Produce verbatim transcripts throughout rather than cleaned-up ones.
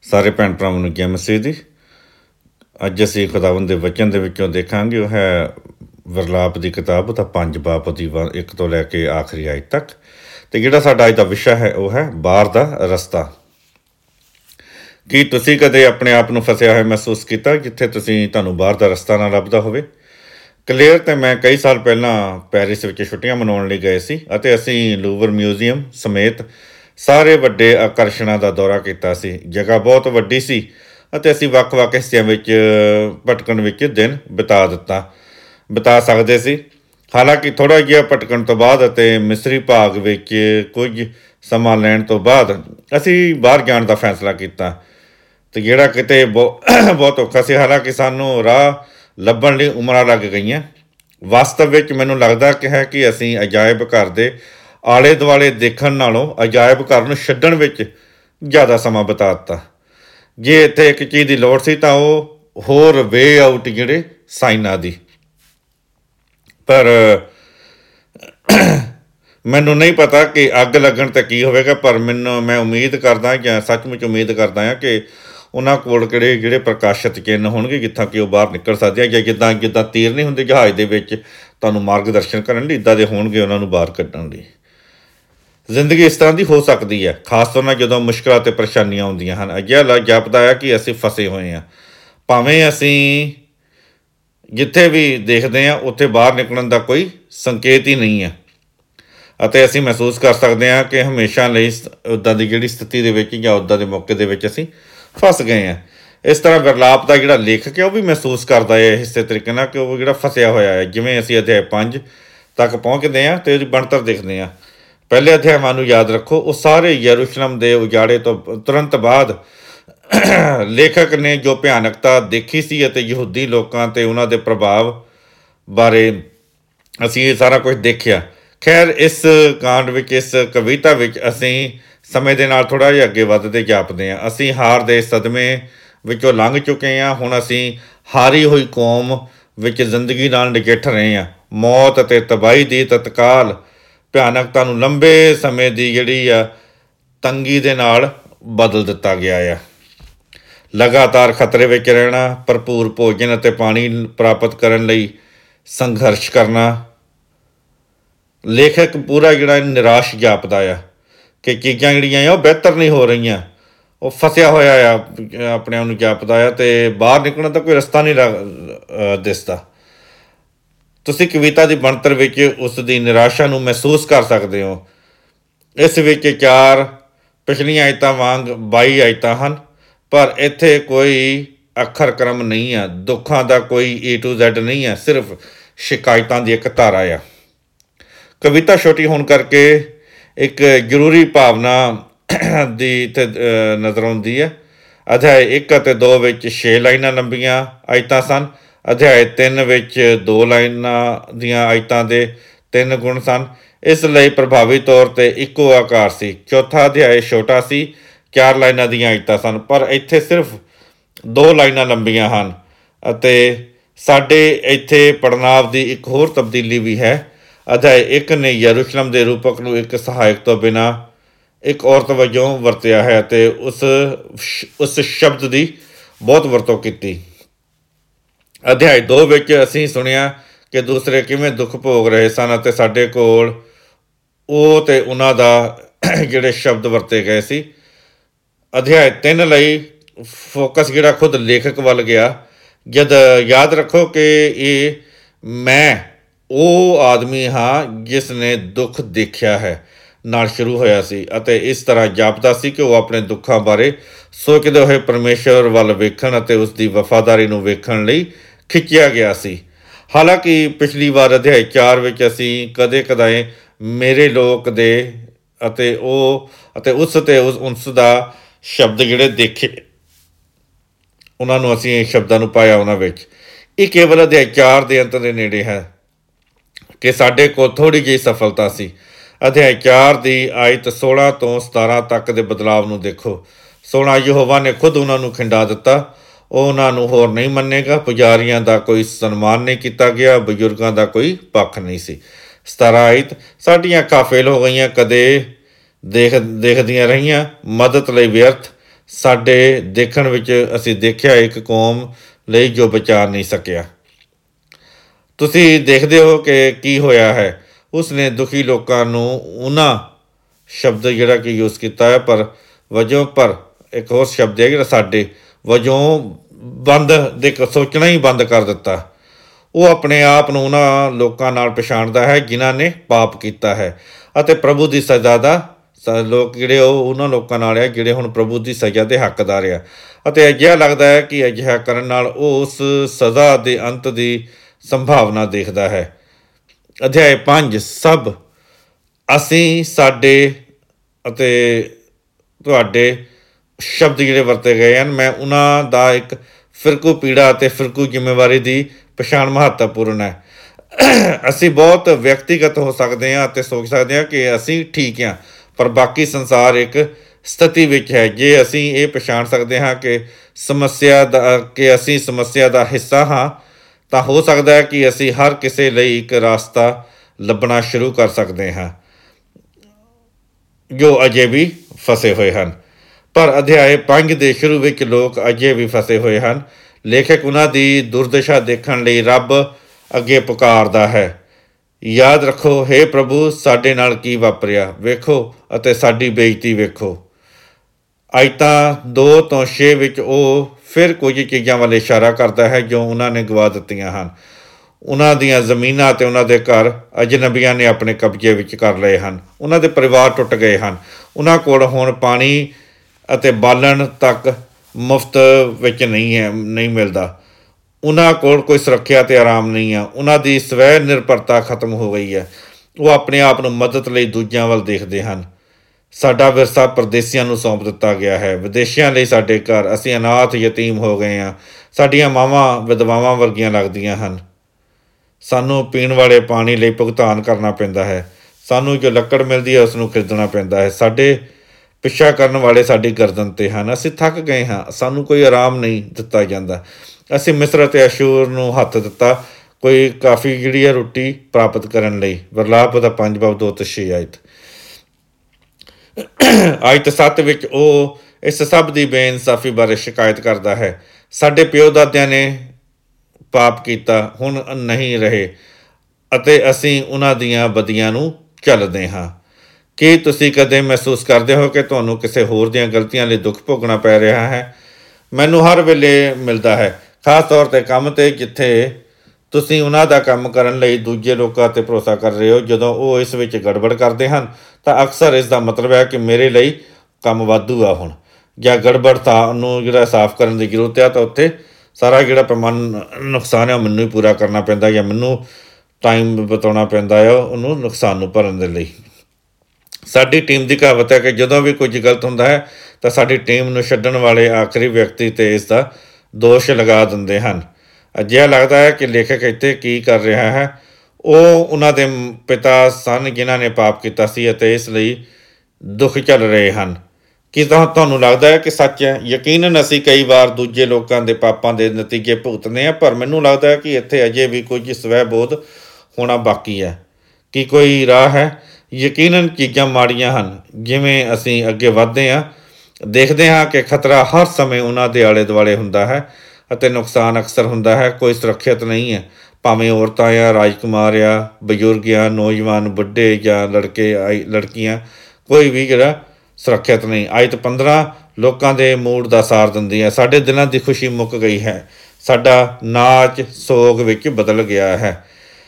ਸਾਰੇ ਭੈਣ ਭਰਾਵਾਂ ਨੂੰ ਜੈ ਮਸੀਹ ਦੀ। ਅੱਜ ਅਸੀਂ ਖੁਦਾਵੰਦ ਦੇ ਵਚਨ ਦੇ ਵਿੱਚੋਂ ਦੇਖਾਂਗੇ, ਉਹ ਹੈ ਵਿਰਲਾਪ ਦੀ ਕਿਤਾਬ ਦਾ ਪੰਜ ਬਾਪ ਦੀ ਵਾ ਇੱਕ ਤੋਂ ਲੈ ਕੇ ਆਖਰੀ ਆਇਤ ਤੱਕ। ਅਤੇ ਜਿਹੜਾ ਸਾਡਾ ਅੱਜ ਦਾ ਵਿਸ਼ਾ ਹੈ ਉਹ ਹੈ ਬਾਹਰ ਦਾ ਰਸਤਾ। ਕੀ ਤੁਸੀਂ ਕਦੇ ਆਪਣੇ ਆਪ ਨੂੰ ਫਸਿਆ ਹੋਇਆ ਮਹਿਸੂਸ ਕੀਤਾ ਜਿੱਥੇ ਤੁਸੀਂ ਤੁਹਾਨੂੰ ਬਾਹਰ ਦਾ ਰਸਤਾ ਨਾ ਲੱਭਦਾ ਹੋਵੇ? ਕਲੀਅਰ ਅਤੇ ਮੈਂ ਕਈ ਸਾਲ ਪਹਿਲਾਂ ਪੈਰਿਸ ਵਿੱਚ ਛੁੱਟੀਆਂ ਮਨਾਉਣ ਲਈ ਗਏ ਸੀ ਅਤੇ ਅਸੀਂ ਲੂਵਰ ਮਿਊਜ਼ੀਅਮ ਸਮੇਤ ਸਾਰੇ ਵੱਡੇ ਆਕਰਸ਼ਣਾਂ ਦਾ ਦੌਰਾ ਕੀਤਾ ਸੀ। ਜਗ੍ਹਾ ਬਹੁਤ ਵੱਡੀ ਸੀ ਅਤੇ ਅਸੀਂ ਵੱਖ-ਵੱਖ ਹਿੱਸਿਆਂ ਵਿੱਚ ਭਟਕਣ ਵਿੱਚ ਦਿਨ ਬਿਤਾ ਦਿੱਤਾ ਬਿਤਾ ਸਕਦੇ ਸੀ। ਹਾਲਾਂਕਿ ਥੋੜ੍ਹਾ ਜਿਹਾ ਭਟਕਣ ਤੋਂ ਬਾਅਦ ਅਤੇ ਮਿਸਰੀ ਭਾਗ ਵਿੱਚ ਕੁਝ ਸਮਾਂ ਲੈਣ ਤੋਂ ਬਾਅਦ ਅਸੀਂ ਬਾਹਰ ਜਾਣ ਦਾ ਫੈਸਲਾ ਕੀਤਾ, ਅਤੇ ਜਿਹੜਾ ਕਿਤੇ ਬਹੁ ਬਹੁਤ ਔਖਾ ਸੀ। ਹਾਲਾਂਕਿ ਸਾਨੂੰ ਰਾਹ ਲੱਭਣ ਲਈ ਉਮਰਾਂ ਲੱਗ ਗਈਆਂ। ਵਾਸਤਵ ਵਿੱਚ ਮੈਨੂੰ ਲੱਗਦਾ ਕਿ ਹੈ ਕਿ ਅਸੀਂ ਅਜਾਇਬ ਘਰ ਦੇ ਆਲੇ ਦੁਆਲੇ ਦੇਖਣ ਨਾਲੋਂ ਅਜਾਇਬ ਘਰ ਨੂੰ ਛੱਡਣ ਵਿੱਚ ਜ਼ਿਆਦਾ ਸਮਾਂ ਬਿਤਾ ਦਿੱਤਾ। ਜੇ ਇੱਥੇ ਇੱਕ ਚੀਜ਼ ਦੀ ਲੋੜ ਸੀ ਤਾਂ ਉਹ ਹੋਰ ਵੇ ਆਊਟ ਜਿਹੜੇ ਸਾਈਨਾਂ ਦੀ। ਪਰ ਮੈਨੂੰ ਨਹੀਂ ਪਤਾ ਕਿ ਅੱਗ ਲੱਗਣ 'ਤੇ ਕੀ ਹੋਵੇਗਾ, ਪਰ ਮੈਨੂੰ ਮੈਂ ਉਮੀਦ ਕਰਦਾ ਜਾਂ ਸੱਚਮੁੱਚ ਉਮੀਦ ਕਰਦਾ ਹਾਂ ਕਿ ਉਹਨਾਂ ਕੋਲ ਕਿਹੜੇ ਜਿਹੜੇ ਪ੍ਰਕਾਸ਼ਿਤ ਚਿੰਨ੍ਹ ਹੋਣਗੇ ਜਿੱਥਾਂ ਕਿ ਉਹ ਬਾਹਰ ਨਿਕਲ ਸਕਦੇ ਆ, ਜਾਂ ਜਿੱਦਾਂ ਜਿੱਦਾਂ ਤੀਰ ਨਹੀਂ ਹੁੰਦੇ ਜਹਾਜ਼ ਦੇ ਵਿੱਚ ਤੁਹਾਨੂੰ ਮਾਰਗ ਦਰਸ਼ਨ ਕਰਨ ਲਈ, ਇੱਦਾਂ ਦੇ ਹੋਣਗੇ ਉਹਨਾਂ ਨੂੰ ਬਾਹਰ ਕੱਢਣ ਲਈ। ਜ਼ਿੰਦਗੀ ਇਸ ਤਰ੍ਹਾਂ ਦੀ ਹੋ ਸਕਦੀ ਹੈ, ਖਾਸ ਤੌਰ ਨਾਲ ਜਦੋਂ ਮੁਸ਼ਕਿਲਾਂ ਅਤੇ ਪਰੇਸ਼ਾਨੀਆਂ ਆਉਂਦੀਆਂ ਹਨ। ਅਜਿਹਾ ਲੱਗ ਜਾਪਦਾ ਹੈ ਕਿ ਅਸੀਂ ਫਸੇ ਹੋਏ ਹਾਂ, ਭਾਵੇਂ ਅਸੀਂ ਜਿੱਥੇ ਵੀ ਦੇਖਦੇ ਹਾਂ ਉੱਥੇ ਬਾਹਰ ਨਿਕਲਣ ਦਾ ਕੋਈ ਸੰਕੇਤ ਹੀ ਨਹੀਂ ਹੈ, ਅਤੇ ਅਸੀਂ ਮਹਿਸੂਸ ਕਰ ਸਕਦੇ ਹਾਂ ਕਿ ਹਮੇਸ਼ਾ ਲਈ ਉੱਦਾਂ ਦੀ ਜਿਹੜੀ ਸਥਿਤੀ ਦੇ ਵਿੱਚ ਜਾਂ ਉੱਦਾਂ ਦੇ ਮੌਕੇ ਦੇ ਵਿੱਚ ਅਸੀਂ ਫਸ ਗਏ ਹਾਂ। ਇਸ ਤਰ੍ਹਾਂ ਵਿਰਲਾਪ ਦਾ ਜਿਹੜਾ ਲੇਖਕ ਹੈ ਉਹ ਵੀ ਮਹਿਸੂਸ ਕਰਦਾ ਹੈ ਇਸੇ ਤਰੀਕੇ ਨਾਲ ਕਿ ਉਹ ਜਿਹੜਾ ਫਸਿਆ ਹੋਇਆ ਹੈ। ਜਿਵੇਂ ਅਸੀਂ ਅਧਿਆਇ ਪੰਜ ਤੱਕ ਪਹੁੰਚਦੇ ਹਾਂ ਅਤੇ ਉਹਦੀ ਬਣਤਰ ਦੇਖਦੇ ਹਾਂ। ਪਹਿਲੇ ਅਧਿਆਇਆਂ ਨੂੰ ਯਾਦ ਰੱਖੋ, ਉਹ ਸਾਰੇ ਯਰੂਸ਼ਲਮ ਦੇ ਉਜਾੜੇ ਤੋਂ ਤੁਰੰਤ ਬਾਅਦ ਲੇਖਕ ਨੇ ਜੋ ਭਿਆਨਕਤਾ ਦੇਖੀ ਸੀ ਅਤੇ ਯਹੂਦੀ ਲੋਕਾਂ 'ਤੇ ਉਹਨਾਂ ਦੇ ਪ੍ਰਭਾਵ ਬਾਰੇ ਅਸੀਂ ਇਹ ਸਾਰਾ ਕੁਝ ਦੇਖਿਆ। ਖੈਰ, ਇਸ ਕਾਂਡ ਵਿੱਚ, ਇਸ ਕਵਿਤਾ ਵਿੱਚ ਅਸੀਂ ਸਮੇਂ ਦੇ ਨਾਲ ਥੋੜ੍ਹਾ ਜਿਹਾ ਅੱਗੇ ਵੱਧਦੇ ਜਾਪਦੇ ਹਾਂ। ਅਸੀਂ ਹਾਰ ਦੇ ਸਦਮੇ ਵਿੱਚੋਂ ਲੰਘ ਚੁੱਕੇ ਹਾਂ। ਹੁਣ ਅਸੀਂ ਹਾਰੀ ਹੋਈ ਕੌਮ ਵਿੱਚ ਜ਼ਿੰਦਗੀ ਨਾਲ ਨਜਿੱਠ ਰਹੇ ਹਾਂ। ਮੌਤ ਅਤੇ ਤਬਾਹੀ ਦੀ ਤਤਕਾਲ ਭਿਆਨਕਤਾ ਨੂੰ ਲੰਬੇ ਸਮੇਂ ਦੀ ਜਿਹੜੀ ਆ ਤੰਗੀ ਦੇ ਨਾਲ ਬਦਲ ਦਿੱਤਾ ਗਿਆ ਆ। ਲਗਾਤਾਰ ਖਤਰੇ ਵਿੱਚ ਰਹਿਣਾ, ਭਰਪੂਰ ਭੋਜਨ ਅਤੇ ਪਾਣੀ ਪ੍ਰਾਪਤ ਕਰਨ ਲਈ ਸੰਘਰਸ਼ ਕਰਨਾ। ਲੇਖਕ ਪੂਰਾ ਜਿਹੜਾ ਨਿਰਾਸ਼ ਜਾਪਦਾ ਆ ਕਿ ਚੀਜ਼ਾਂ ਜਿਹੜੀਆਂ ਆ ਉਹ ਬਿਹਤਰ ਨਹੀਂ ਹੋ ਰਹੀਆਂ। ਉਹ ਫਸਿਆ ਹੋਇਆ ਆ, ਆਪਣੇ ਆਪ ਨੂੰ ਜਾਪਦਾ ਆ, ਅਤੇ ਬਾਹਰ ਨਿਕਲਣ ਦਾ ਕੋਈ ਰਸਤਾ ਨਹੀਂ ਰ ਦਿਸਦਾ। ਤੁਸੀਂ ਕਵਿਤਾ ਦੀ ਬਣਤਰ ਵਿੱਚ ਉਸ ਦੀ ਨਿਰਾਸ਼ਾ ਨੂੰ ਮਹਿਸੂਸ ਕਰ ਸਕਦੇ ਹੋ। ਇਸ ਵਿੱਚ ਚਾਰ ਪਿਛਲੀਆਂ ਆਇਤਾਂ ਵਾਂਗ ਬਾਈ ਆਇਤਾਂ ਹਨ, ਪਰ ਇੱਥੇ ਕੋਈ ਅੱਖਰ ਕ੍ਰਮ ਨਹੀਂ ਆ, ਦੁੱਖਾਂ ਦਾ ਕੋਈ ਏ ਟੂ ਜ਼ੈਡ ਨਹੀਂ ਹੈ, ਸਿਰਫ ਸ਼ਿਕਾਇਤਾਂ ਦੀ ਇੱਕ ਧਾਰਾ ਆ। ਕਵਿਤਾ ਛੋਟੀ ਹੋਣ ਕਰਕੇ ਇੱਕ ਜ਼ਰੂਰੀ ਭਾਵਨਾ ਦੀ ਇੱਥੇ ਨਜ਼ਰ ਆਉਂਦੀ ਹੈ। ਅਧਿਆਇ ਇੱਕ ਅਤੇ ਦੋ ਵਿੱਚ ਛੇ ਲਾਈਨਾਂ ਲੰਬੀਆਂ ਆਇਤਾਂ ਸਨ। ਅਧਿਆਇ ਤਿੰਨ ਵਿੱਚ ਦੋ ਲਾਈਨਾਂ ਦੀਆਂ ਆਇਤਾਂ ਦੇ ਤਿੰਨ ਗੁਣ ਸਨ, ਇਸ ਲਈ ਪ੍ਰਭਾਵੀ ਤੌਰ 'ਤੇ ਇੱਕੋ ਆਕਾਰ ਸੀ। ਚੌਥਾ ਅਧਿਆਇ ਛੋਟਾ ਸੀ, ਚਾਰ ਲਾਈਨਾਂ ਦੀਆਂ ਆਇਤਾਂ ਸਨ, ਪਰ ਇੱਥੇ ਸਿਰਫ ਦੋ ਲਾਈਨਾਂ ਲੰਬੀਆਂ ਹਨ। ਅਤੇ ਸਾਡੇ ਇੱਥੇ ਪੜਨਾਵ ਦੀ ਇੱਕ ਹੋਰ ਤਬਦੀਲੀ ਵੀ ਹੈ। ਅਧਿਆਇ ਇੱਕ ਨੇ ਯਰੂਸ਼ਲਮ ਦੇ ਰੂਪਕ ਨੂੰ ਇੱਕ ਸਹਾਇਕ ਤੋਂ ਬਿਨਾਂ ਇੱਕ ਔਰਤ ਵਜੋਂ ਵਰਤਿਆ ਹੈ ਅਤੇ ਉਸ ਉਸ ਸ਼ਬਦ ਦੀ ਬਹੁਤ ਵਰਤੋਂ ਕੀਤੀ। ਅਧਿਆਇ ਦੋ ਵਿੱਚ ਅਸੀਂ ਸੁਣਿਆ ਕਿ ਦੂਸਰੇ ਕਿਵੇਂ ਦੁੱਖ ਭੋਗ ਰਹੇ ਸਨ ਅਤੇ ਸਾਡੇ ਕੋਲ ਉਹ ਅਤੇ ਉਹਨਾਂ ਦਾ ਜਿਹੜੇ ਸ਼ਬਦ ਵਰਤੇ ਗਏ ਸੀ। ਅਧਿਆਇ ਤਿੰਨ ਲਈ ਫੋਕਸ ਜਿਹੜਾ ਖੁਦ ਲੇਖਕ ਵੱਲ ਗਿਆ। ਜਦ ਯਾਦ ਰੱਖੋ ਕਿ ਇਹ ਮੈਂ ਉਹ ਆਦਮੀ ਹਾਂ ਜਿਸ ਨੇ ਦੁੱਖ ਦੇਖਿਆ ਹੈ ਨਾਲ ਸ਼ੁਰੂ ਹੋਇਆ ਸੀ, ਅਤੇ ਇਸ ਤਰ੍ਹਾਂ ਜਾਪਦਾ ਸੀ ਕਿ ਉਹ ਆਪਣੇ ਦੁੱਖਾਂ ਬਾਰੇ ਸੋਚਦੇ ਹੋਏ ਪਰਮੇਸ਼ਰ ਵੱਲ ਵੇਖਣ ਅਤੇ ਉਸ ਦੀ ਵਫਾਦਾਰੀ ਨੂੰ ਵੇਖਣ ਲਈ ਖਿੱਚਿਆ ਗਿਆ ਸੀ। ਹਾਲਾਂਕਿ ਪਿਛਲੀ ਵਾਰ ਅਧਿਆਇ ਚਾਰ ਵਿੱਚ ਅਸੀਂ ਕਦੇ ਕਦਾਏ ਮੇਰੇ ਲੋਕ ਦੇ ਅਤੇ ਉਹ ਅਤੇ ਉਸ ਅਤੇ ਉਸ ਉਸ ਦਾ ਸ਼ਬਦ ਜਿਹੜੇ ਦੇਖੇ, ਉਹਨਾਂ ਨੂੰ ਅਸੀਂ ਸ਼ਬਦਾਂ ਨੂੰ ਪਾਇਆ ਉਹਨਾਂ ਵਿੱਚ। ਇਹ ਕੇਵਲ ਅਧਿਆਇ ਚਾਰ ਦੇ ਅੰਤ ਦੇ ਨੇੜੇ ਹੈ ਕਿ ਸਾਡੇ ਕੋਲ ਥੋੜ੍ਹੀ ਜਿਹੀ ਸਫਲਤਾ ਸੀ। ਅਧਿਆਇ ਚਾਰ ਦੀ ਆਇਤ ਸੋਲਾਂ ਤੋਂ ਸਤਾਰਾਂ ਤੱਕ ਦੇ ਬਦਲਾਵ ਨੂੰ ਦੇਖੋ। ਸੋਲਾਂ, ਯਹੋਵਾ ਨੇ ਖੁਦ ਉਹਨਾਂ ਨੂੰ ਖਿੰਡਾ ਦਿੱਤਾ, ਉਹ ਉਹਨਾਂ ਨੂੰ ਹੋਰ ਨਹੀਂ ਮੰਨੇਗਾ। ਪੁਜਾਰੀਆਂ ਦਾ ਕੋਈ ਸਨਮਾਨ ਨਹੀਂ ਕੀਤਾ ਗਿਆ, ਬਜ਼ੁਰਗਾਂ ਦਾ ਕੋਈ ਪੱਖ ਨਹੀਂ ਸੀ। ਸਤਾਰਾਂ ਆਇਤ, ਸਾਡੀਆਂ ਅੱਖਾਂ ਫੇਲ ਹੋ ਗਈਆਂ, ਕਦੇ ਦੇਖ ਦੇਖਦੀਆਂ ਰਹੀਆਂ, ਮਦਦ ਲਈ ਵਿਅਰਥ, ਸਾਡੇ ਦੇਖਣ ਵਿੱਚ ਅਸੀਂ ਦੇਖਿਆ ਇੱਕ ਕੌਮ ਲਈ ਜੋ ਬਚਾ ਨਹੀਂ ਸਕਿਆ। ਤੁਸੀਂ ਦੇਖਦੇ ਹੋ ਕਿ ਕੀ ਹੋਇਆ ਹੈ। ਉਸਨੇ ਦੁਖੀ ਲੋਕਾਂ ਨੂੰ ਉਹਨਾਂ ਸ਼ਬਦ ਜਿਹੜਾ ਕਿ ਯੂਜ਼ ਕੀਤਾ ਹੈ ਪਰ ਵਜੋਂ ਪਰ ਇੱਕ ਹੋਰ ਸ਼ਬਦ ਹੈ ਜਿਹੜਾ ਸਾਡੇ ਵਜੋਂ ਬੰਦ ਦੇ ਸੋਚਣਾ ਹੀ ਬੰਦ ਕਰ ਦਿੱਤਾ। ਉਹ ਆਪਣੇ ਆਪ ਨੂੰ ਉਹਨਾਂ ਲੋਕਾਂ ਨਾਲ ਪਛਾਣਦਾ ਹੈ ਜਿਨ੍ਹਾਂ ਨੇ ਪਾਪ ਕੀਤਾ ਹੈ ਅਤੇ ਪ੍ਰਭੂ ਦੀ ਸਜ਼ਾ ਦਾ ਲੋਕ ਜਿਹੜੇ ਉਹ ਉਹਨਾਂ ਲੋਕਾਂ ਨਾਲ ਆ ਜਿਹੜੇ ਹੁਣ ਪ੍ਰਭੂ ਦੀ ਸਜ਼ਾ ਦੇ ਹੱਕਦਾਰ ਆ। ਅਤੇ ਅਜਿਹਾ ਲੱਗਦਾ ਹੈ ਕਿ ਅਜਿਹਾ ਕਰਨ ਨਾਲ ਉਹ ਉਸ ਸਜ਼ਾ ਦੇ ਅੰਤ ਦੀ ਸੰਭਾਵਨਾ ਦੇਖਦਾ ਹੈ। ਅਧਿਆਇ ਪੰਜ ਸਭ ਅਸੀਂ ਸਾਡੇ ਅਤੇ ਤੁਹਾਡੇ ਸ਼ਬਦ ਜਿਹੜੇ ਵਰਤੇ ਗਏ ਹਨ, ਮੈਂ ਉਹਨਾਂ ਦਾ ਇੱਕ ਫਿਰਕੂ ਪੀੜਾ ਅਤੇ ਫਿਰਕੂ ਜ਼ਿੰਮੇਵਾਰੀ ਦੀ ਪਛਾਣ ਮਹੱਤਵਪੂਰਨ ਹੈ। ਅਸੀਂ ਬਹੁਤ ਵਿਅਕਤੀਗਤ ਹੋ ਸਕਦੇ ਹਾਂ ਅਤੇ ਸੋਚ ਸਕਦੇ ਹਾਂ ਕਿ ਅਸੀਂ ਠੀਕ ਹਾਂ, ਪਰ ਬਾਕੀ ਸੰਸਾਰ ਇੱਕ ਸਥਿਤੀ ਵਿੱਚ ਹੈ। ਜੇ ਅਸੀਂ ਇਹ ਪਛਾਣ ਸਕਦੇ ਹਾਂ ਕਿ ਸਮੱਸਿਆ ਦਾ ਕਿ ਅਸੀਂ ਸਮੱਸਿਆ ਦਾ ਹਿੱਸਾ ਹਾਂ, ਤਾਂ ਹੋ ਸਕਦਾ ਹੈ ਕਿ ਅਸੀਂ ਹਰ ਕਿਸੇ ਲਈ ਇੱਕ ਰਸਤਾ ਲੱਭਣਾ ਸ਼ੁਰੂ ਕਰ ਸਕਦੇ ਹਾਂ ਜੋ ਅਜੇ ਵੀ ਫਸੇ ਹੋਏ ਹਨ। ਪਰ ਅਧਿਆਇ ਪੰਜ ਦੇ ਸ਼ੁਰੂ ਵਿੱਚ ਲੋਕ ਅਜੇ ਵੀ ਫਸੇ ਹੋਏ ਹਨ। ਲੇਖਕ ਉਹਨਾਂ ਦੀ ਦੁਰਦਸ਼ਾ ਦੇਖਣ ਲਈ ਰੱਬ ਅੱਗੇ ਪੁਕਾਰਦਾ ਹੈ। ਯਾਦ ਰੱਖੋ, ਹੇ ਪ੍ਰਭੂ, ਸਾਡੇ ਨਾਲ ਕੀ ਵਾਪਰਿਆ ਵੇਖੋ ਅਤੇ ਸਾਡੀ ਬੇਇੱਜ਼ਤੀ ਵੇਖੋ। ਆਇਤਾਂ ਦੋ ਤੋਂ ਛੇ ਵਿੱਚ ਉਹ ਫਿਰ ਕੁਝ ਚੀਜ਼ਾਂ ਵੱਲ ਇਸ਼ਾਰਾ ਕਰਦਾ ਹੈ ਜੋ ਉਹਨਾਂ ਨੇ ਗਵਾ ਦਿੱਤੀਆਂ ਹਨ। ਉਹਨਾਂ ਦੀਆਂ ਜ਼ਮੀਨਾਂ ਅਤੇ ਉਹਨਾਂ ਦੇ ਘਰ ਅਜਨਬੀਆਂ ਨੇ ਆਪਣੇ ਕਬਜ਼ੇ ਵਿੱਚ ਕਰ ਲਏ ਹਨ। ਉਹਨਾਂ ਦੇ ਪਰਿਵਾਰ ਟੁੱਟ ਗਏ ਹਨ। ਉਹਨਾਂ ਕੋਲ ਹੁਣ ਪਾਣੀ ਅਤੇ ਬਾਲਣ ਤੱਕ ਮੁਫਤ ਵਿੱਚ ਨਹੀਂ ਹੈ ਨਹੀਂ ਮਿਲਦਾ। ਉਹਨਾਂ ਕੋਲ ਕੋਈ ਸੁਰੱਖਿਆ ਅਤੇ ਆਰਾਮ ਨਹੀਂ ਆ। ਉਹਨਾਂ ਦੀ ਸਵੈ ਨਿਰਭਰਤਾ ਖਤਮ ਹੋ ਗਈ ਹੈ। ਉਹ ਆਪਣੇ ਆਪ ਨੂੰ ਮਦਦ ਲਈ ਦੂਜਿਆਂ ਵੱਲ ਦੇਖਦੇ ਹਨ। ਸਾਡਾ ਵਿਰਸਾ ਪਰਦੇਸੀਆਂ ਨੂੰ ਸੌਂਪ ਦਿੱਤਾ ਗਿਆ ਹੈ, ਵਿਦੇਸ਼ੀਆਂ ਲਈ ਸਾਡੇ ਘਰ। ਅਸੀਂ ਅਨਾਥ ਯਤੀਮ ਹੋ ਗਏ ਹਾਂ। ਸਾਡੀਆਂ ਮਾਵਾਂ ਵਿਧਵਾਵਾਂ ਵਰਗੀਆਂ ਲੱਗਦੀਆਂ ਹਨ। ਸਾਨੂੰ ਪੀਣ ਵਾਲੇ ਪਾਣੀ ਲਈ ਭੁਗਤਾਨ ਕਰਨਾ ਪੈਂਦਾ ਹੈ। ਸਾਨੂੰ ਜੋ ਲੱਕੜ ਮਿਲਦੀ ਹੈ ਉਸ ਨੂੰ ਖਰੀਦਣਾ ਪੈਂਦਾ ਹੈ। ਸਾਡੇ ਪਿੱਛਾ ਕਰਨ ਵਾਲੇ ਸਾਡੀ ਗਰਦਨ 'ਤੇ ਹਨ। ਅਸੀਂ ਥੱਕ ਗਏ ਹਾਂ। ਸਾਨੂੰ ਕੋਈ ਆਰਾਮ ਨਹੀਂ ਦਿੱਤਾ ਜਾਂਦਾ। ਅਸੀਂ ਮਿਸਰ ਅਤੇ ਅਸ਼ੂਰ ਨੂੰ ਹੱਥ ਦਿੱਤਾ ਕੋਈ ਕਾਫੀ ਜਿਹੜੀ ਹੈ ਰੋਟੀ ਪ੍ਰਾਪਤ ਕਰਨ ਲਈ। ਵਿਰਲਾਪ ਦਾ ਪੰਜ ਬਾਬ ਦੋ ਤੋਂ ਛੇ ਆਇਤ ਆਇਤ ਸੱਤ ਵਿੱਚ ਉਹ ਇਸ ਸਭ ਦੀ ਬੇਇਨਸਾਫੀ ਬਾਰੇ ਸ਼ਿਕਾਇਤ ਕਰਦਾ ਹੈ। ਸਾਡੇ ਪਿਓ ਦਾਦਿਆਂ ਨੇ ਪਾਪ ਕੀਤਾ, ਹੁਣ ਨਹੀਂ ਰਹੇ ਅਤੇ ਅਸੀਂ ਉਹਨਾਂ ਦੀਆਂ ਬਦੀਆਂ ਨੂੰ ਚੱਲਦੇ ਹਾਂ। ਕੀ ਤੁਸੀਂ ਕਦੇ ਮਹਿਸੂਸ ਕਰਦੇ ਹੋ ਕਿ ਤੁਹਾਨੂੰ ਕਿਸੇ ਹੋਰ ਦੀਆਂ ਗਲਤੀਆਂ ਲਈ ਦੁੱਖ ਭੋਗਣਾ ਪੈ ਰਿਹਾ ਹੈ? ਮੈਨੂੰ ਹਰ ਵੇਲੇ ਮਿਲਦਾ ਹੈ, ਖਾਸ ਤੌਰ 'ਤੇ ਕੰਮ 'ਤੇ, ਜਿੱਥੇ ਤੁਸੀਂ ਉਹਨਾਂ ਦਾ ਕੰਮ ਕਰਨ ਲਈ ਦੂਜੇ ਲੋਕਾਂ 'ਤੇ ਭਰੋਸਾ ਕਰ ਰਹੇ ਹੋ। ਜਦੋਂ ਉਹ ਇਸ ਵਿੱਚ ਗੜਬੜ ਕਰਦੇ ਹਨ ਤਾਂ ਅਕਸਰ ਇਸ ਦਾ ਮਤਲਬ ਹੈ ਕਿ ਮੇਰੇ ਲਈ ਕੰਮ ਵਾਧੂ ਆ ਹੁਣ, ਜਾਂ ਗੜਬੜ ਤਾਂ ਉਹਨੂੰ ਜਿਹੜਾ ਸਾਫ਼ ਕਰਨ ਦੀ ਜ਼ਰੂਰਤ ਆ, ਤਾਂ ਉੱਥੇ ਸਾਰਾ ਜਿਹੜਾ ਪੈਮਾਨ ਨੁਕਸਾਨ ਹੈ ਉਹ ਮੈਨੂੰ ਹੀ ਪੂਰਾ ਕਰਨਾ ਪੈਂਦਾ ਜਾਂ ਮੈਨੂੰ ਟਾਈਮ ਬਿਤਾਉਣਾ ਪੈਂਦਾ ਆ ਉਹਨੂੰ ਨੁਕਸਾਨ ਨੂੰ ਭਰਨ ਦੇ ਲਈ। ਸਾਡੀ ਟੀਮ ਦੀ ਕਹਾਵਤ ਹੈ ਕਿ ਜਦੋਂ ਵੀ ਕੁਝ ਗਲਤ ਹੁੰਦਾ ਹੈ ਤਾਂ ਸਾਡੀ ਟੀਮ ਨੂੰ ਛੱਡਣ ਵਾਲੇ ਆਖਰੀ ਵਿਅਕਤੀ 'ਤੇ ਇਸ ਦਾ ਦੋਸ਼ ਲਗਾ ਦਿੰਦੇ ਹਨ। ਅਜਿਹਾ ਲੱਗਦਾ ਹੈ ਕਿ ਲੇਖਕ ਇੱਥੇ ਕੀ ਕਰ ਰਿਹਾ ਹੈ। ਉਹ ਉਹਨਾਂ ਦੇ ਪਿਤਾ ਸਨ ਜਿਨ੍ਹਾਂ ਨੇ ਪਾਪ ਕੀਤਾ ਸੀ ਅਤੇ ਇਸ ਲਈ ਦੁੱਖ ਝੱਲ ਰਹੇ ਹਨ। ਕੀ ਤਾਂ ਤੁਹਾਨੂੰ ਲੱਗਦਾ ਹੈ ਕਿ ਸੱਚ ਹੈ? ਯਕੀਨਨ ਅਸੀਂ ਕਈ ਵਾਰ ਦੂਜੇ ਲੋਕਾਂ ਦੇ ਪਾਪਾਂ ਦੇ ਨਤੀਜੇ ਭੁਗਤਦੇ ਹਾਂ, ਪਰ ਮੈਨੂੰ ਲੱਗਦਾ ਹੈ ਕਿ ਇੱਥੇ ਅਜੇ ਵੀ ਕੁਝ ਸਵੈ ਬੋਧ ਹੋਣਾ ਬਾਕੀ ਹੈ। ਕੀ ਕੋਈ ਰਾਹ ਹੈ? ਯਕੀਨਨ ਚੀਜ਼ਾਂ ਮਾੜੀਆਂ ਹਨ। ਜਿਵੇਂ ਅਸੀਂ ਅੱਗੇ ਵੱਧਦੇ ਹਾਂ, ਦੇਖਦੇ ਹਾਂ ਕਿ ਖਤਰਾ ਹਰ ਸਮੇਂ ਉਹਨਾਂ ਦੇ ਆਲੇ ਦੁਆਲੇ ਹੁੰਦਾ ਹੈ ਅਤੇ ਨੁਕਸਾਨ ਅਕਸਰ ਹੁੰਦਾ ਹੈ। ਕੋਈ ਸੁਰੱਖਿਅਤ ਨਹੀਂ ਹੈ, ਭਾਵੇਂ ਔਰਤਾਂ ਆ, ਰਾਜਕੁਮਾਰ ਆ, ਬਜ਼ੁਰਗ ਆ, ਨੌਜਵਾਨ, ਬੁੱਢੇ ਜਾਂ ਲੜਕੇ ਆਈ ਲੜਕੀਆਂ, ਕੋਈ ਵੀ ਜਿਹੜਾ ਸੁਰੱਖਿਅਤ ਨਹੀਂ। ਆਇਤ ਪੰਦਰਾਂ ਲੋਕਾਂ ਦੇ ਮੂਡ ਦਾ ਸਾਰ ਦਿੰਦੀ ਹੈ। ਸਾਡੇ ਦਿਲਾਂ ਦੀ ਖੁਸ਼ੀ ਮੁੱਕ ਗਈ ਹੈ। ਸਾਡਾ ਨਾਚ ਸੋਗ ਵਿੱਚ ਬਦਲ ਗਿਆ ਹੈ।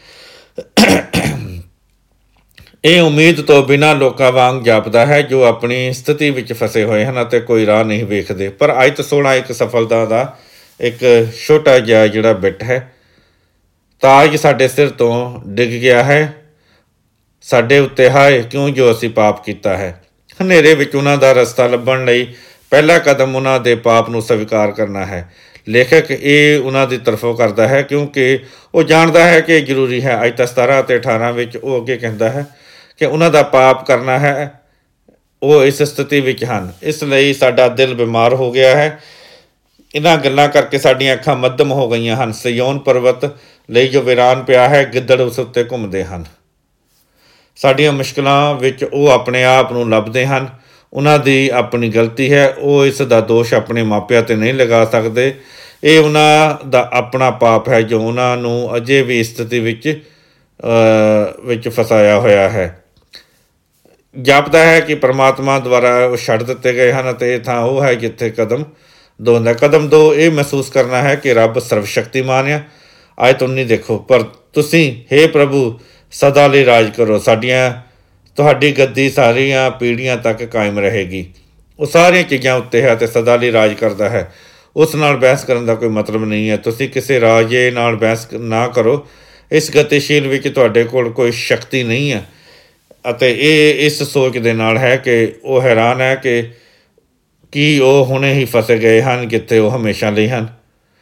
ਇਹ ਉਮੀਦ ਤੋਂ ਬਿਨਾਂ ਲੋਕਾਂ ਵਾਂਗ ਜਾਪਦਾ ਹੈ ਜੋ ਆਪਣੀ ਸਥਿਤੀ ਵਿੱਚ ਫਸੇ ਹੋਏ ਹਨ ਅਤੇ ਕੋਈ ਰਾਹ ਨਹੀਂ ਵੇਖਦੇ। ਪਰ ਆਇਤ ਸੋਲ੍ਹਾਂ ਇੱਕ ਸਫਲਤਾ ਦਾ ਇੱਕ ਛੋਟਾ ਜਿਹਾ ਜਿਹੜਾ ਬਿੱਟ ਹੈ। ਤਾਜ ਸਾਡੇ ਸਿਰ ਤੋਂ ਡਿੱਗ ਗਿਆ ਹੈ, ਸਾਡੇ ਉੱਤੇ ਹਾਏ ਕਿਉਂ ਜੋ ਅਸੀਂ ਪਾਪ ਕੀਤਾ ਹੈ। ਹਨੇਰੇ ਵਿੱਚ ਉਹਨਾਂ ਦਾ ਰਸਤਾ ਲੱਭਣ ਲਈ ਪਹਿਲਾ ਕਦਮ ਉਹਨਾਂ ਦੇ ਪਾਪ ਨੂੰ ਸਵੀਕਾਰ ਕਰਨਾ ਹੈ। ਲੇਖਕ ਇਹ ਉਹਨਾਂ ਦੀ ਤਰਫੋਂ ਕਰਦਾ ਹੈ ਕਿਉਂਕਿ ਉਹ ਜਾਣਦਾ ਹੈ ਕਿ ਇਹ ਜ਼ਰੂਰੀ ਹੈ। ਆਇਤ ਸਤਾਰਾਂ ਅਤੇ ਅਠਾਰਾਂ ਵਿੱਚ ਉਹ ਅੱਗੇ ਕਹਿੰਦਾ ਹੈ ਕਿ ਉਹਨਾਂ ਦਾ ਪਾਪ ਕਰਨਾ ਹੈ। ਉਹ ਇਸ ਸਥਿਤੀ ਵਿੱਚ ਹਨ, ਇਸ ਲਈ ਸਾਡਾ ਦਿਲ ਬਿਮਾਰ ਹੋ ਗਿਆ ਹੈ। ਇਹਨਾਂ ਗੱਲਾਂ ਕਰਕੇ ਸਾਡੀਆਂ ਅੱਖਾਂ ਮੱਧਮ ਹੋ ਗਈਆਂ ਹਨ। ਸਿਯੋਨ ਪਰਬਤ ਲਈ ਜੋ ਵੀਰਾਨ ਪਿਆ ਹੈ, ਗਿੱਦੜ ਉਸ ਉੱਤੇ ਘੁੰਮਦੇ ਹਨ। ਸਾਡੀਆਂ ਮੁਸ਼ਕਿਲਾਂ ਵਿੱਚ ਉਹ ਆਪਣੇ ਆਪ ਨੂੰ ਲੱਭਦੇ ਹਨ। ਉਹਨਾਂ ਦੀ ਆਪਣੀ ਗਲਤੀ ਹੈ। ਉਹ ਇਸ ਦਾ ਦੋਸ਼ ਆਪਣੇ ਮਾਪਿਆਂ 'ਤੇ ਨਹੀਂ ਲਗਾ ਸਕਦੇ। ਇਹ ਉਹਨਾਂ ਦਾ ਆਪਣਾ ਪਾਪ ਹੈ ਜੋ ਉਹਨਾਂ ਨੂੰ ਅਜੇ ਵੀ ਇਸ ਸਥਿਤੀ ਵਿੱਚ ਵਿੱਚ ਫਸਾਇਆ ਹੋਇਆ ਹੈ। ਜਾਪਦਾ ਹੈ ਕਿ ਪਰਮਾਤਮਾ ਦੁਆਰਾ ਉਹ ਛੱਡ ਦਿੱਤੇ ਗਏ ਹਨ ਅਤੇ ਇਹ ਥਾਂ ਉਹ ਹੈ ਜਿੱਥੇ ਕਦਮ ਦੋ ਹੁੰਦਾ। ਕਦਮ ਦੋ ਇਹ ਮਹਿਸੂਸ ਕਰਨਾ ਹੈ ਕਿ ਰੱਬ ਸਰਵ ਸ਼ਕਤੀਮਾਨ ਆ। ਆਇਤ ਉੱਨੀ ਦੇਖੋ, ਪਰ ਤੁਸੀਂ ਹੇ ਪ੍ਰਭੂ ਸਦਾ ਲਈ ਰਾਜ ਕਰੋ, ਸਾਡੀਆਂ ਤੁਹਾਡੀ ਗੱਦੀ ਸਾਰੀਆਂ ਪੀੜ੍ਹੀਆਂ ਤੱਕ ਕਾਇਮ ਰਹੇਗੀ। ਉਹ ਸਾਰੀਆਂ ਚੀਜ਼ਾਂ ਉੱਤੇ ਹੈ ਅਤੇ ਸਦਾ ਲਈ ਰਾਜ ਕਰਦਾ ਹੈ। ਉਸ ਨਾਲ ਬਹਿਸ ਕਰਨ ਦਾ ਕੋਈ ਮਤਲਬ ਨਹੀਂ ਹੈ। ਤੁਸੀਂ ਕਿਸੇ ਰਾਜੇ ਨਾਲ ਬਹਿਸ ਨਾ ਕਰੋ। ਇਸ ਗਤੀਸ਼ੀਲ ਵਿੱਚ ਤੁਹਾਡੇ ਕੋਲ ਕੋਈ ਸ਼ਕਤੀ ਨਹੀਂ ਹੈ ਅਤੇ ਇਹ ਇਸ ਸੋਚ ਦੇ ਨਾਲ ਹੈ ਕਿ ਉਹ ਹੈਰਾਨ ਹੈ ਕਿ ਕੀ ਉਹ ਹੁਣੇ ਹੀ ਫਸੇ ਗਏ ਹਨ ਜਿੱਥੇ ਉਹ ਹਮੇਸ਼ਾ ਲਈ ਹਨ।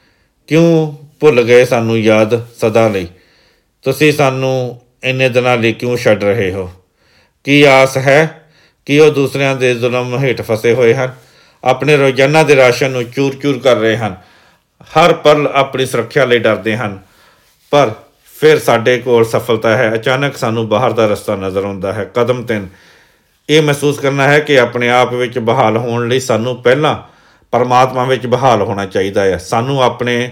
ਕਿਉਂ ਭੁੱਲ ਗਏ ਸਾਨੂੰ ਯਾਦ ਸਦਾ ਲਈ? ਤੁਸੀਂ ਸਾਨੂੰ ਇੰਨੇ ਦਿਨਾਂ ਲਈ ਕਿਉਂ ਛੱਡ ਰਹੇ ਹੋ? ਕੀ ਆਸ ਹੈ ਕਿ ਉਹ ਦੂਸਰਿਆਂ ਦੇ ਜ਼ੁਲਮ ਹੇਠ ਫਸੇ ਹੋਏ ਹਨ, ਆਪਣੇ ਰੋਜ਼ਾਨਾ ਦੇ ਰਾਸ਼ਨ ਨੂੰ ਚੂਰ ਚੂਰ ਕਰ ਰਹੇ ਹਨ, ਹਰ ਪਲ ਆਪਣੀ ਸੁਰੱਖਿਆ ਲਈ ਡਰਦੇ ਹਨ। ਪਰ ਫਿਰ ਸਾਡੇ ਕੋਲ ਸਫਲਤਾ ਹੈ। ਅਚਾਨਕ ਸਾਨੂੰ ਬਾਹਰ ਦਾ ਰਸਤਾ ਨਜ਼ਰ ਆਉਂਦਾ ਹੈ। ਕਦਮ ਤਿੰਨ ਇਹ ਮਹਿਸੂਸ ਕਰਨਾ ਹੈ ਕਿ ਆਪਣੇ ਆਪ ਵਿੱਚ ਬਹਾਲ ਹੋਣ ਲਈ ਸਾਨੂੰ ਪਹਿਲਾਂ ਪਰਮਾਤਮਾ ਵਿੱਚ ਬਹਾਲ ਹੋਣਾ ਚਾਹੀਦਾ ਹੈ। ਸਾਨੂੰ ਆਪਣੇ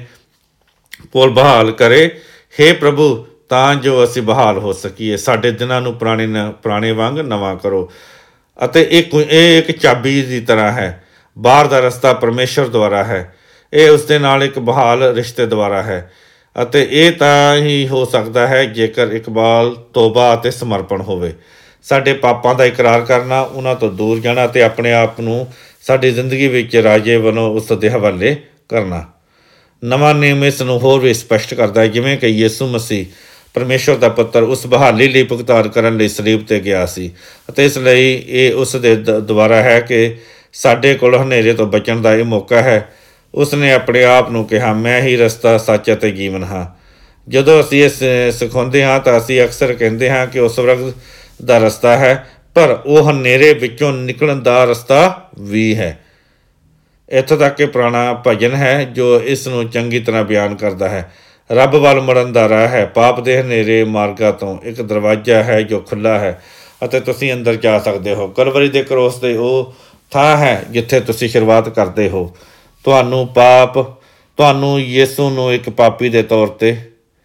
ਕੋਲ ਬਹਾਲ ਕਰੇ ਹੇ ਪ੍ਰਭੂ ਤਾਂ ਜੋ ਅਸੀਂ ਬਹਾਲ ਹੋ ਸਕੀਏ। ਸਾਡੇ ਦਿਨਾਂ ਨੂੰ ਪੁਰਾਣੇ ਨ ਪੁਰਾਣੇ ਵਾਂਗ ਨਵਾਂ ਕਰੋ। ਅਤੇ ਇਹ ਇਹ ਇੱਕ ਚਾਬੀ ਦੀ ਤਰ੍ਹਾਂ ਹੈ। ਬਾਹਰ ਦਾ ਰਸਤਾ ਪਰਮੇਸ਼ਰ ਦੁਆਰਾ ਹੈ। ਇਹ ਉਸ ਦੇ ਨਾਲ ਇੱਕ ਬਹਾਲ ਰਿਸ਼ਤੇ ਦੁਆਰਾ ਹੈ ਅਤੇ ਇਹ ਤਾਂ ਹੀ ਹੋ ਸਕਦਾ ਹੈ ਜੇਕਰ ਇਕਬਾਲ, ਤੋਬਾ ਅਤੇ ਸਮਰਪਣ ਹੋਵੇ। ਸਾਡੇ ਪਾਪਾਂ ਦਾ ਇਕਰਾਰ ਕਰਨਾ, ਉਹਨਾਂ ਤੋਂ ਦੂਰ ਜਾਣਾ ਅਤੇ ਆਪਣੇ ਆਪ ਨੂੰ ਸਾਡੀ ਜ਼ਿੰਦਗੀ ਵਿੱਚ ਰਾਜੇ ਵੱਲੋਂ ਉਸ ਦੇ ਹਵਾਲੇ ਕਰਨਾ। ਨਵਾਂ ਨਿਯਮ ਇਸ ਨੂੰ ਹੋਰ ਵੀ ਸਪਸ਼ਟ ਕਰਦਾ ਹੈ। ਜਿਵੇਂ ਕਿ ਯਿਸੂ ਮਸੀਹ ਪਰਮੇਸ਼ਰ ਦਾ ਪੁੱਤਰ ਉਸ ਬਹਾਲੀ ਲਈ ਭੁਗਤਾਨ ਕਰਨ ਲਈ ਸਲੀਬ 'ਤੇ ਗਿਆ ਸੀ ਅਤੇ ਇਸ ਲਈ ਇਹ ਉਸ ਦੇ ਦ ਦੁਆਰਾ ਹੈ ਕਿ ਸਾਡੇ ਕੋਲ ਹਨੇਰੇ ਤੋਂ ਬਚਣ ਦਾ ਇਹ ਮੌਕਾ ਹੈ। ਉਸ ਨੇ ਆਪਣੇ ਆਪ ਨੂੰ ਕਿਹਾ, ਮੈਂ ਹੀ ਰਸਤਾ, ਸੱਚ ਅਤੇ ਜੀਵਨ ਹਾਂ। ਜਦੋਂ ਅਸੀਂ ਇਹ ਸਿਖਾਉਂਦੇ ਹਾਂ ਤਾਂ ਅਸੀਂ ਅਕਸਰ ਕਹਿੰਦੇ ਹਾਂ ਕਿ ਉਹ ਸਵਰਗ ਦਾ ਰਸਤਾ ਹੈ, ਪਰ ਉਹ ਹਨੇਰੇ ਵਿੱਚੋਂ ਨਿਕਲਣ ਦਾ ਰਸਤਾ ਵੀ ਹੈ। ਇੱਥੋਂ ਤੱਕ ਕਿ ਪੁਰਾਣਾ ਭਜਨ ਹੈ ਜੋ ਇਸ ਨੂੰ ਚੰਗੀ ਤਰ੍ਹਾਂ ਬਿਆਨ ਕਰਦਾ ਹੈ। ਰੱਬ ਵੱਲ ਮੁੜਨ ਦਾ ਰਾਹ ਹੈ, ਪਾਪ ਦੇ ਹਨੇਰੇ ਮਾਰਗਾਂ ਤੋਂ ਇੱਕ ਦਰਵਾਜ਼ਾ ਹੈ ਜੋ ਖੁੱਲ੍ਹਾ ਹੈ ਅਤੇ ਤੁਸੀਂ ਅੰਦਰ ਜਾ ਸਕਦੇ ਹੋ। ਕਲਵਰੀ ਦੇ ਕਰੋਸ 'ਤੇ ਉਹ ਥਾਂ ਹੈ ਜਿੱਥੇ ਤੁਸੀਂ ਸ਼ੁਰੂਆਤ ਕਰਦੇ ਹੋ। ਤੁਹਾਨੂੰ ਪਾਪ ਤੁਹਾਨੂੰ ਯਿਸੂ ਨੂੰ ਇੱਕ ਪਾਪੀ ਦੇ ਤੌਰ 'ਤੇ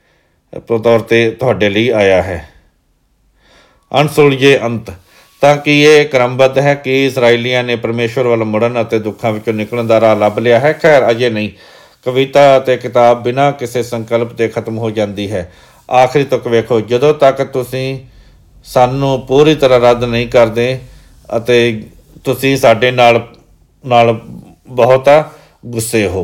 ਤੌਰ 'ਤੇ ਤੁਹਾਡੇ ਲਈ ਆਇਆ ਹੈ। ਅਣਸੁਲਝੇ ਅੰਤ ਤਾਂ ਕਿ ਇਹ ਕ੍ਰਮਬੱਧ ਹੈ ਕਿ ਇਸਰਾਏਲੀਆਂ ਨੇ ਪਰਮੇਸ਼ਵਰ ਵੱਲ ਮੁੜਨ ਅਤੇ ਦੁੱਖਾਂ ਵਿੱਚੋਂ ਨਿਕਲਣ ਦਾ ਰਾਹ ਲੱਭ ਲਿਆ ਹੈ। ਖੈਰ ਅਜੇ ਨਹੀਂ। ਕਵਿਤਾ ਅਤੇ ਕਿਤਾਬ ਬਿਨਾਂ ਕਿਸੇ ਸੰਕਲਪ ਦੇ ਖਤਮ ਹੋ ਜਾਂਦੀ ਹੈ। ਆਖਰੀ ਤੱਕ ਵੇਖੋ, ਜਦੋਂ ਤੱਕ ਤੁਸੀਂ ਸਾਨੂੰ ਪੂਰੀ ਤਰ੍ਹਾਂ ਰੱਦ ਨਹੀਂ ਕਰਦੇ ਅਤੇ ਤੁਸੀਂ ਸਾਡੇ ਨਾਲ ਨਾਲ ਬਹੁਤਾ ਗੁੱਸੇ ਹੋ।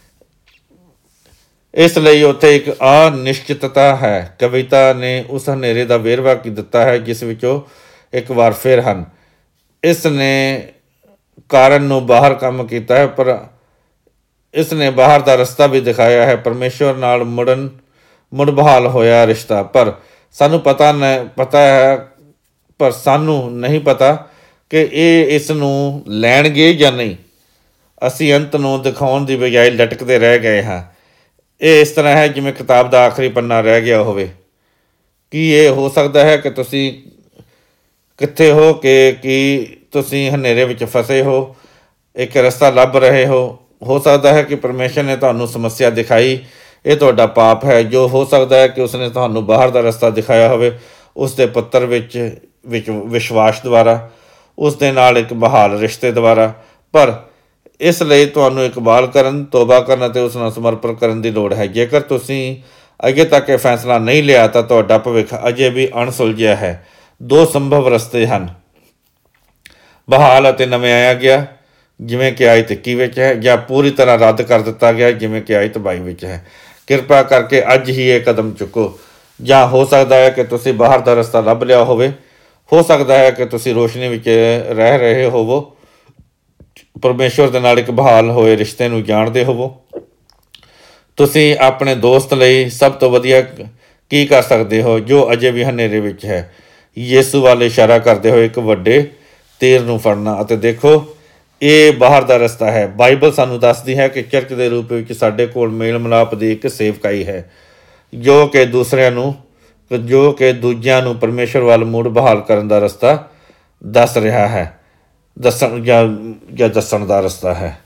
ਇਸ ਲਈ ਉੱਥੇ ਇੱਕ ਅਨਿਸ਼ਚਿਤਤਾ ਹੈ। ਕਵਿਤਾ ਨੇ ਉਸ ਹਨੇਰੇ ਦਾ ਵੇਰਵਾ ਕੀ ਦਿੱਤਾ ਹੈ ਜਿਸ ਵਿੱਚੋਂ ਇੱਕ ਵਾਰ ਫਿਰ ਹਨ। ਇਸ ਨੇ ਕਾਰਨ ਨੂੰ ਬਾਹਰ ਕੰਮ ਕੀਤਾ ਹੈ, ਪਰ ਇਸ ਨੇ ਬਾਹਰ ਦਾ ਰਸਤਾ ਵੀ ਦਿਖਾਇਆ ਹੈ। ਪਰਮੇਸ਼ਵਰ ਨਾਲ ਮੁੜਨ ਮੁੜ ਬਹਾਲ ਹੋਇਆ ਰਿਸ਼ਤਾ। ਪਰ ਸਾਨੂੰ ਪਤਾ ਨ ਪਤਾ ਹੈ ਪਰ ਸਾਨੂੰ ਨਹੀਂ ਪਤਾ ਕਿ ਇਹ ਇਸ ਨੂੰ ਲੈਣਗੇ ਜਾਂ ਨਹੀਂ। ਅਸੀਂ ਅੰਤ ਨੂੰ ਦਿਖਾਉਣ ਦੀ ਬਜਾਏ ਲਟਕਦੇ ਰਹਿ ਗਏ ਹਾਂ। ਇਹ ਇਸ ਤਰ੍ਹਾਂ ਹੈ ਜਿਵੇਂ ਕਿਤਾਬ ਦਾ ਆਖਰੀ ਪੰਨਾ ਰਹਿ ਗਿਆ ਹੋਵੇ। ਕੀ ਇਹ ਹੋ ਸਕਦਾ ਹੈ ਕਿ ਤੁਸੀਂ ਕਿੱਥੇ ਹੋ ਕਿ ਕੀ ਤੁਸੀਂ ਹਨੇਰੇ ਵਿੱਚ ਫਸੇ ਹੋ, ਇੱਕ ਰਸਤਾ ਲੱਭ ਰਹੇ ਹੋ? ਹੋ ਸਕਦਾ ਹੈ ਕਿ ਪਰਮੇਸ਼ਰ ਨੇ ਤੁਹਾਨੂੰ ਸਮੱਸਿਆ ਦਿਖਾਈ, ਇਹ ਤੁਹਾਡਾ ਪਾਪ ਹੈ। ਜੋ ਹੋ ਸਕਦਾ ਹੈ ਕਿ ਉਸਨੇ ਤੁਹਾਨੂੰ ਬਾਹਰ ਦਾ ਰਸਤਾ ਦਿਖਾਇਆ ਹੋਵੇ, ਉਸ ਦੇ ਪੁੱਤਰ ਵਿੱਚ ਵਿੱਚ ਵਿਸ਼ਵਾਸ ਦੁਆਰਾ, ਉਸ ਦੇ ਨਾਲ ਇੱਕ ਬਹਾਲ ਰਿਸ਼ਤੇ ਦੁਆਰਾ। ਪਰ ਇਸ ਲਈ ਤੁਹਾਨੂੰ ਇਕਬਾਲ ਕਰਨ, ਤੋਬਾ ਕਰਨ ਅਤੇ ਉਸ ਨਾਲ ਸਮਰਪਣ ਕਰਨ ਦੀ ਲੋੜ ਹੈ। ਜੇਕਰ ਤੁਸੀਂ ਅੱਗੇ ਤੱਕ ਇਹ ਫੈਸਲਾ ਨਹੀਂ ਲਿਆ ਤਾਂ ਤੁਹਾਡਾ ਭਵਿੱਖ ਅਜੇ ਵੀ ਅਣਸੁਲਝਿਆ ਹੈ। ਦੋ ਸੰਭਵ ਰਸਤੇ ਹਨ, ਬਹਾਲ ਅਤੇ ਨਵੇਂ ਆਇਆ ਗਿਆ ਜਿਵੇਂ ਕਿ ਆਇਤ ਇੱਕੀ ਵਿੱਚ ਹੈ, ਜਾਂ ਪੂਰੀ ਤਰ੍ਹਾਂ ਰੱਦ ਕਰ ਦਿੱਤਾ ਗਿਆ ਜਿਵੇਂ ਕਿ ਆਇਤ ਬਾਈ ਵਿੱਚ ਹੈ। ਕਿਰਪਾ ਕਰਕੇ ਅੱਜ ਹੀ ਇਹ ਕਦਮ ਚੁੱਕੋ। ਜਾਂ ਹੋ ਸਕਦਾ ਹੈ ਕਿ ਤੁਸੀਂ ਬਾਹਰ ਦਾ ਰਸਤਾ ਲੱਭ ਲਿਆ ਹੋਵੇ। ਹੋ ਸਕਦਾ ਹੈ ਕਿ ਤੁਸੀਂ ਰੋਸ਼ਨੀ ਵਿੱਚ ਰਹਿ ਰਹੇ ਹੋਵੋ, ਪਰਮੇਸ਼ਵਰ ਦੇ ਨਾਲ ਇੱਕ ਬਹਾਲ ਹੋਏ ਰਿਸ਼ਤੇ ਨੂੰ ਜਾਣਦੇ ਹੋਵੋ। ਤੁਸੀਂ ਆਪਣੇ ਦੋਸਤ ਲਈ ਸਭ ਤੋਂ ਵਧੀਆ ਕੀ ਕਰ ਸਕਦੇ ਹੋ ਜੋ ਅਜੇ ਵੀ ਹਨੇਰੇ ਵਿੱਚ ਹੈ? ਯਿਸੂ ਵੱਲ ਇਸ਼ਾਰਾ ਕਰਦੇ ਹੋਏ ਇੱਕ ਵੱਡੇ ਤੀਰ ਨੂੰ ਫੜਨਾ ਅਤੇ ਦੇਖੋ, ਇਹ ਬਾਹਰ ਦਾ ਰਸਤਾ ਹੈ। ਬਾਈਬਲ ਸਾਨੂੰ ਦੱਸਦੀ ਹੈ ਕਿ ਚਰਚ ਦੇ ਰੂਪ ਵਿੱਚ ਸਾਡੇ ਕੋਲ ਮੇਲ ਮਿਲਾਪ ਦੀ ਇੱਕ ਸੇਵਕਾਈ ਹੈ ਜੋ ਕਿ ਦੂਸਰਿਆਂ ਨੂੰ ਜੋ ਕਿ ਦੂਜਿਆਂ ਨੂੰ ਪਰਮੇਸ਼ਰ ਵੱਲ ਮੁੜ ਬਹਾਲ ਕਰਨ ਦਾ ਰਸਤਾ ਦੱਸ ਰਿਹਾ ਹੈ। ਦੱਸਣ ਜਾਂ ਜਾਂ ਦੱਸਣ ਦਾ ਰਸਤਾ ਹੈ।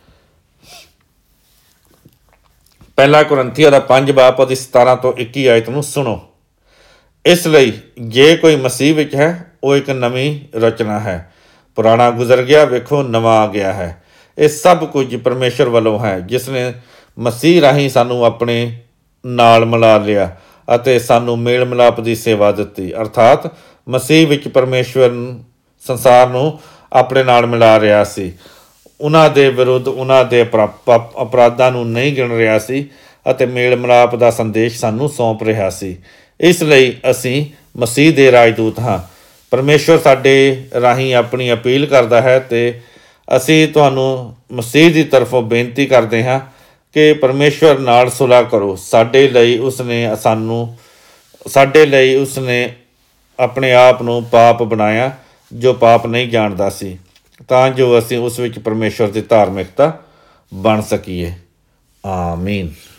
ਪਹਿਲਾ ਕੁਰਿੰਥੀਆਂ ਦਾ ਪੰਜ ਬਾਬ ਉਹਦੀ ਸਤਾਰਾਂ ਤੋਂ ਇੱਕੀ ਆਇਤ ਨੂੰ ਸੁਣੋ। ਇਸ ਲਈ ਜੇ ਕੋਈ ਮਸੀਹ ਵਿੱਚ ਹੈ ਉਹ ਇੱਕ ਨਵੀਂ ਰਚਨਾ ਹੈ, ਪੁਰਾਣਾ ਗੁਜ਼ਰ ਗਿਆ, ਵੇਖੋ ਨਵਾਂ ਆ ਗਿਆ ਹੈ। ਇਹ ਸਭ ਕੁਝ ਪਰਮੇਸ਼ਰ ਵੱਲੋਂ ਹੈ, ਜਿਸ ਨੇ ਮਸੀਹ ਰਾਹੀਂ ਸਾਨੂੰ ਆਪਣੇ ਨਾਲ ਮਿਲਾ ਲਿਆ ਅਤੇ ਸਾਨੂੰ ਮੇਲ ਮਿਲਾਪ ਦੀ ਸੇਵਾ ਦਿੱਤੀ। ਅਰਥਾਤ ਮਸੀਹ ਵਿੱਚ ਪਰਮੇਸ਼ਵਰ ਸੰਸਾਰ ਨੂੰ ਆਪਣੇ ਨਾਲ ਮਿਲਾ ਰਿਹਾ ਸੀ, ਉਹਨਾਂ ਦੇ ਵਿਰੁੱਧ ਉਹਨਾਂ ਦੇ ਅਪਰਾਧਾਂ ਨੂੰ ਨਹੀਂ ਗਿਣ ਰਿਹਾ ਸੀ ਅਤੇ ਮੇਲ ਮਿਲਾਪ ਦਾ ਸੰਦੇਸ਼ ਸਾਨੂੰ ਸੌਂਪ ਰਿਹਾ ਸੀ। ਇਸ ਲਈ ਅਸੀਂ ਮਸੀਹ ਦੇ ਰਾਜਦੂਤ ਹਾਂ। ਪਰਮੇਸ਼ਵਰ ਸਾਡੇ ਰਾਹੀਂ ਆਪਣੀ ਅਪੀਲ ਕਰਦਾ ਹੈ ਅਤੇ ਅਸੀਂ ਤੁਹਾਨੂੰ ਮਸੀਹ ਦੀ ਤਰਫੋਂ ਬੇਨਤੀ ਕਰਦੇ ਹਾਂ ਕਿ ਪਰਮੇਸ਼ਵਰ ਨਾਲ ਸੁਲ੍ਹਾ ਕਰੋ। ਸਾਡੇ ਲਈ ਉਸਨੇ ਸਾਨੂੰ ਸਾਡੇ ਲਈ ਉਸਨੇ ਆਪਣੇ ਆਪ ਨੂੰ ਪਾਪ ਬਣਾਇਆ ਜੋ ਪਾਪ ਨਹੀਂ ਜਾਣਦਾ ਸੀ, ਤਾਂ ਜੋ ਅਸੀਂ ਉਸ ਵਿੱਚ ਪਰਮੇਸ਼ਵਰ ਦੀ ਧਾਰਮਿਕਤਾ ਬਣ ਸਕੀਏ। ਆਮੀਨ।